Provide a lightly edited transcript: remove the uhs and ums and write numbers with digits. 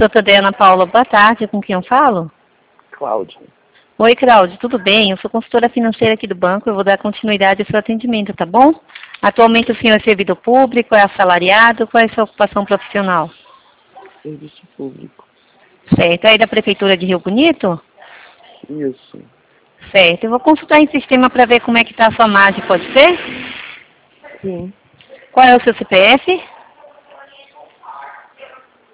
Doutora Ana Paula, boa tarde. Com quem eu falo? Cláudio. Oi, Cláudio, tudo bem? Eu sou consultora financeira aqui do banco. Eu vou dar continuidade ao seu atendimento, tá bom? Atualmente o senhor é servidor público, é assalariado? Qual é a sua ocupação profissional? Serviço público. Certo. É aí da Prefeitura de Rio Bonito? Isso. Certo. Eu vou consultar em sistema para ver como é que está a sua margem, pode ser? Sim. Qual é o seu CPF?